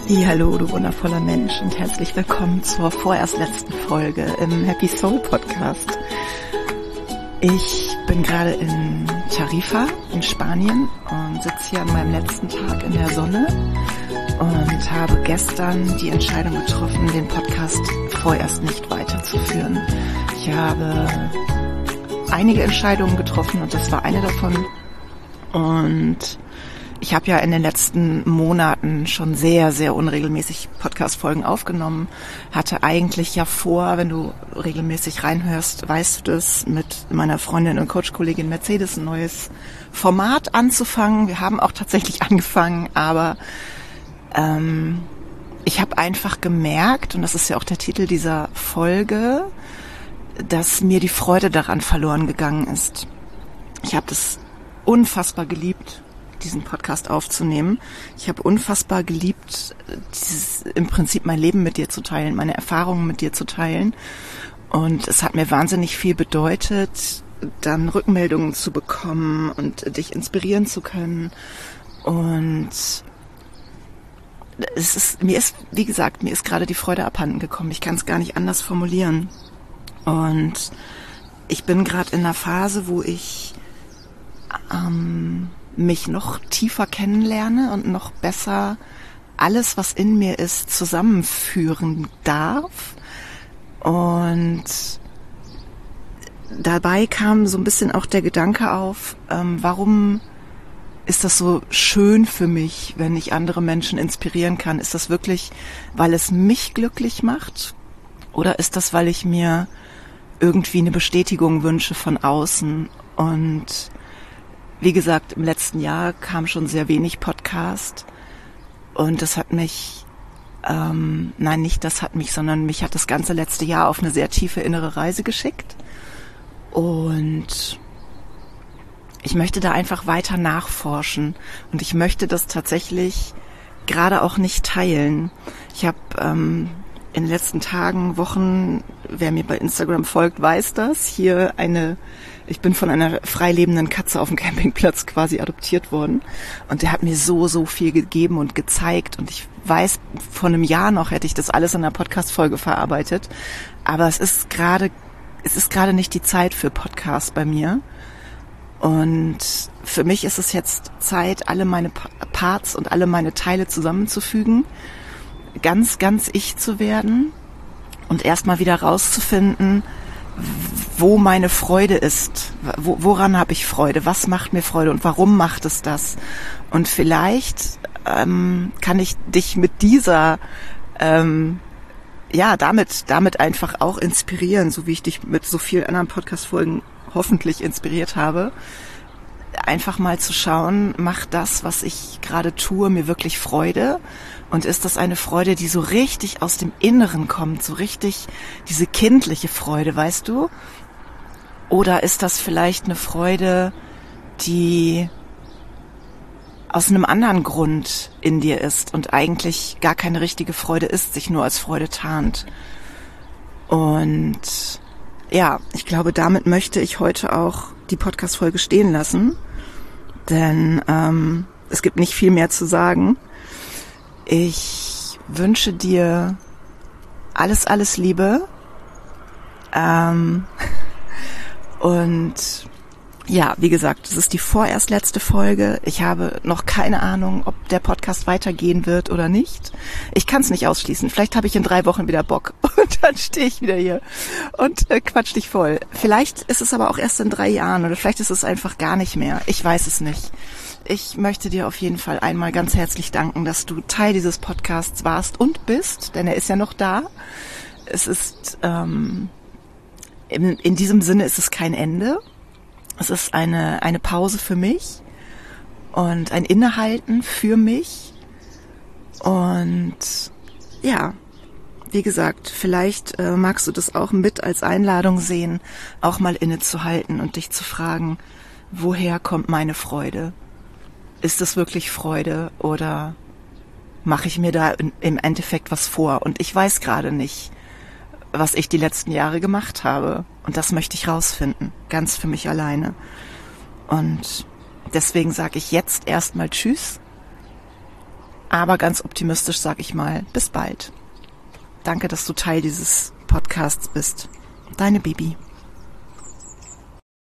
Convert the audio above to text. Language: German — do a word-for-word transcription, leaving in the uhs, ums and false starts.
Hallo, du wundervoller Mensch, und herzlich willkommen zur vorerst letzten Folge im Happy Soul Podcast. Ich bin gerade in Tarifa in Spanien und sitze hier an meinem letzten Tag in der Sonne und habe gestern die Entscheidung getroffen, den Podcast vorerst nicht weiterzuführen. Ich habe einige Entscheidungen getroffen und das war eine davon. Und ich habe ja in den letzten Monaten schon sehr, sehr unregelmäßig Podcast-Folgen aufgenommen. Hatte eigentlich ja vor, wenn du regelmäßig reinhörst, weißt du das, mit meiner Freundin und Coach-Kollegin Mercedes ein neues Format anzufangen. Wir haben auch tatsächlich angefangen, aber ähm, ich habe einfach gemerkt, und das ist ja auch der Titel dieser Folge, dass mir die Freude daran verloren gegangen ist. Ich habe das unfassbar geliebt, diesen Podcast aufzunehmen. Ich habe unfassbar geliebt, dieses, im Prinzip mein Leben mit dir zu teilen, meine Erfahrungen mit dir zu teilen. Und es hat mir wahnsinnig viel bedeutet, dann Rückmeldungen zu bekommen und dich inspirieren zu können. Und es ist, mir ist, wie gesagt, mir ist gerade die Freude abhanden gekommen. Ich kann es gar nicht anders formulieren. Und ich bin gerade in einer Phase, wo ich ähm, mich noch tiefer kennenlerne und noch besser alles, was in mir ist, zusammenführen darf. Und dabei kam so ein bisschen auch der Gedanke auf, ähm, warum ist das so schön für mich, wenn ich andere Menschen inspirieren kann? Ist das wirklich, weil es mich glücklich macht? Oder ist das, weil ich mir irgendwie eine Bestätigung wünsche von außen? Und wie gesagt, im letzten Jahr kam schon sehr wenig Podcast und das hat mich, ähm, nein, nicht das hat mich, sondern mich hat das ganze letzte Jahr auf eine sehr tiefe innere Reise geschickt und ich möchte da einfach weiter nachforschen und ich möchte das tatsächlich gerade auch nicht teilen. Ich habe ähm, in den letzten Tagen, Wochen, wer mir bei Instagram folgt, weiß das, hier eine Ich bin von einer freilebenden Katze auf dem Campingplatz quasi adoptiert worden und der hat mir so, so viel gegeben und gezeigt und ich weiß, vor einem Jahr noch hätte ich das alles in einer Podcast-Folge verarbeitet, aber es ist gerade, es ist gerade nicht die Zeit für Podcast bei mir und für mich ist es jetzt Zeit, alle meine Parts und alle meine Teile zusammenzufügen, ganz, ganz ich zu werden und erstmal wieder rauszufinden, wo meine Freude ist, wo, woran habe ich Freude, was macht mir Freude und warum macht es das? Und vielleicht ähm, kann ich dich mit dieser, ähm, ja, damit, damit einfach auch inspirieren, so wie ich dich mit so vielen anderen Podcast-Folgen hoffentlich inspiriert habe, einfach mal zu schauen, macht das, was ich gerade tue, mir wirklich Freude? Und ist das eine Freude, die so richtig aus dem Inneren kommt, so richtig diese kindliche Freude, weißt du? Oder ist das vielleicht eine Freude, die aus einem anderen Grund in dir ist und eigentlich gar keine richtige Freude ist, sich nur als Freude tarnt? Und ja, ich glaube, damit möchte ich heute auch die Podcast-Folge stehen lassen, denn ähm, es gibt nicht viel mehr zu sagen. Ich wünsche dir alles, alles Liebe ähm, und ja, wie gesagt, es ist die vorerst letzte Folge. Ich habe noch keine Ahnung, ob der Podcast weitergehen wird oder nicht. Ich kann es nicht ausschließen. Vielleicht habe ich in drei Wochen wieder Bock und dann stehe ich wieder hier und äh, quatsch dich voll. Vielleicht ist es aber auch erst in drei Jahren oder vielleicht ist es einfach gar nicht mehr. Ich weiß es nicht. Ich möchte dir auf jeden Fall einmal ganz herzlich danken, dass du Teil dieses Podcasts warst und bist, denn er ist ja noch da. Es ist, ähm, in, in diesem Sinne ist es kein Ende. Es ist eine, eine Pause für mich und ein Innehalten für mich. Und ja, wie gesagt, vielleicht äh, magst du das auch mit als Einladung sehen, auch mal innezuhalten und dich zu fragen, woher kommt meine Freude? Ist es wirklich Freude oder mache ich mir da im Endeffekt was vor? Und ich weiß gerade nicht, was ich die letzten Jahre gemacht habe. Und das möchte ich rausfinden, ganz für mich alleine. Und deswegen sage ich jetzt erstmal Tschüss Aber ganz optimistisch sage ich mal, bis bald. Danke, dass du Teil dieses Podcasts bist. Deine Bibi.